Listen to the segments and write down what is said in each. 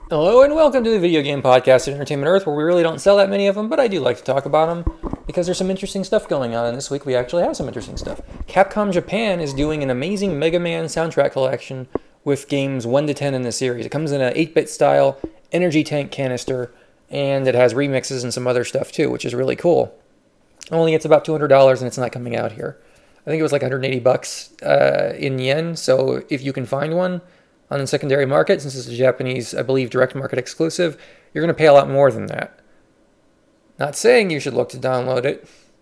Hello and welcome to the Video Game Podcast at Entertainment Earth, where we really don't sell that many of them, but I do like to talk about them because there's some interesting stuff going on, and this week we actually have some interesting stuff. Capcom Japan is doing an amazing Mega Man soundtrack collection with games 1 to 10 in the series. It comes in an 8-bit style energy tank canister, and it has remixes and some other stuff too, which is really cool. Only it's about $200 and it's not coming out here. I think it was like $180 in yen, so if you can find one on the secondary market, since it's a Japanese, I believe, direct market exclusive, you're going to pay a lot more than that. Not saying you should look to download it,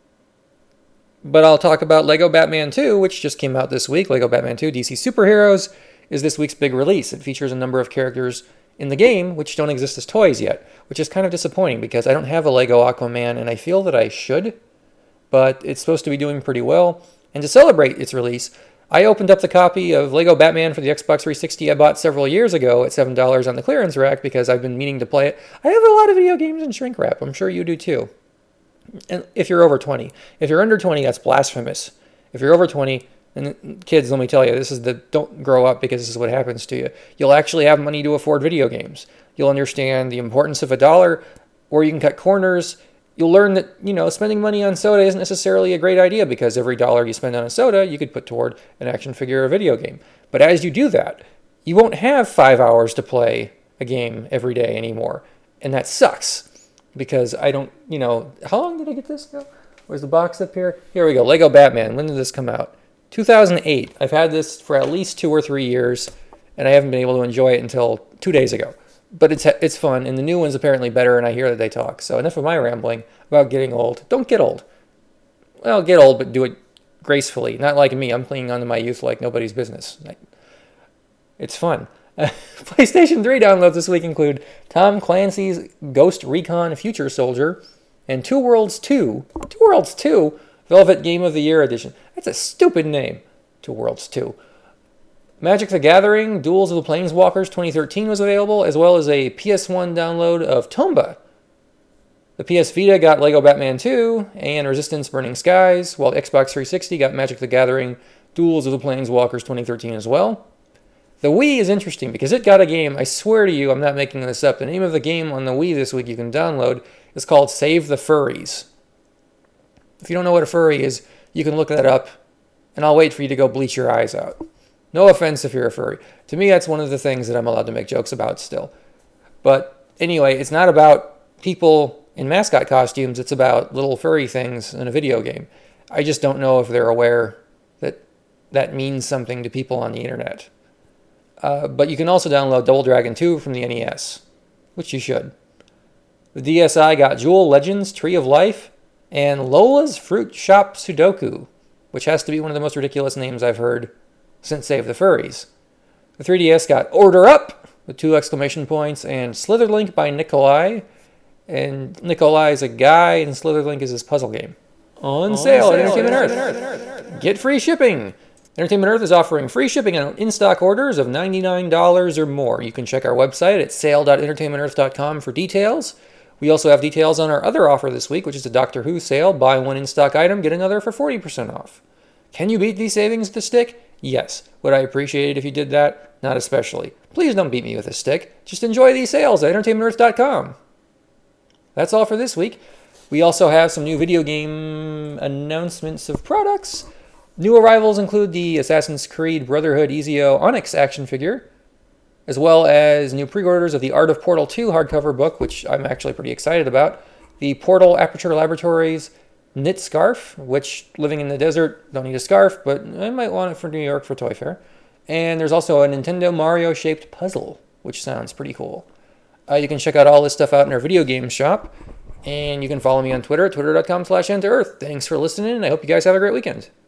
but I'll talk about Lego Batman 2, which just came out this week. Lego Batman 2 DC Superheroes is this week's big release. It features a number of characters in the game which don't exist as toys yet, which is kind of disappointing because I don't have a Lego Aquaman and I feel that I should, but it's supposed to be doing pretty well. And to celebrate its release, I opened up the copy of Lego Batman for the Xbox 360 I bought several years ago at $7 on the clearance rack because I've been meaning to play it. I have a lot of video games in shrink wrap. I'm sure you do too. And if you're over 20. If you're under 20, that's blasphemous. If you're over 20, and kids, let me tell you, don't grow up because this is what happens to you. You'll actually have money to afford video games. You'll understand the importance of a dollar, or you can cut corners. You'll learn that, spending money on soda isn't necessarily a great idea because every dollar you spend on a soda, you could put toward an action figure or a video game. But as you do that, you won't have 5 hours to play a game every day anymore. And that sucks because I don't, how long did I get this ago? Where's the box up here? Here we go. Lego Batman. When did this come out? 2008. I've had this for at least 2 or 3 years, and I haven't been able to enjoy it until 2 days ago. But it's fun, and the new one's apparently better, and I hear that they talk. So enough of my rambling about getting old. Don't get old. Well, get old, but do it gracefully. Not like me. I'm clinging onto my youth like nobody's business. It's fun. PlayStation 3 downloads this week include Tom Clancy's Ghost Recon Future Soldier and Two Worlds 2. Two Worlds 2? Velvet Game of the Year Edition. That's a stupid name. Two Worlds 2. Magic the Gathering, Duels of the Planeswalkers 2013 was available, as well as a PS1 download of Tomba. The PS Vita got Lego Batman 2 and Resistance Burning Skies, while the Xbox 360 got Magic the Gathering, Duels of the Planeswalkers 2013 as well. The Wii is interesting because it got a game, I swear to you, I'm not making this up. The name of the game on the Wii this week you can download is called Save the Furries. If you don't know what a furry is, you can look that up, and I'll wait for you to go bleach your eyes out. No offense if you're a furry. To me, that's one of the things that I'm allowed to make jokes about still. But anyway, it's not about people in mascot costumes. It's about little furry things in a video game. I just don't know if they're aware that that means something to people on the internet. But you can also download Double Dragon 2 from the NES, which you should. The DSi got Jewel Legends Tree of Life and Lola's Fruit Shop Sudoku, which has to be one of the most ridiculous names I've heard since Save the Furries. The 3DS got Order Up with 2 exclamation points and Slitherlink by Nikolai. And Nikolai is a guy and Slitherlink is his puzzle game. On sale at Entertainment Earth. Get free shipping. Entertainment Earth is offering free shipping on in-stock orders of $99 or more. You can check our website at sale.entertainmentearth.com for details. We also have details on our other offer this week, which is a Doctor Who sale. Buy one in-stock item, get another for 40% off. Can you beat these savings with a stick? Yes. Would I appreciate it if you did that? Not especially. Please don't beat me with a stick. Just enjoy these sales at entertainmentearth.com. That's all for this week. We also have some new video game announcements of products. New arrivals include the Assassin's Creed Brotherhood Ezio Onyx action figure, as well as new pre-orders of the Art of Portal 2 hardcover book, which I'm actually pretty excited about. The Portal Aperture Laboratories knit scarf, which, living in the desert, don't need a scarf, but I might want it for New York for Toy Fair. And there's also a Nintendo Mario-shaped puzzle, which sounds pretty cool. You can check out all this stuff out in our video game shop, and you can follow me on Twitter at twitter.com/enterearth. Thanks for listening, and I hope you guys have a great weekend.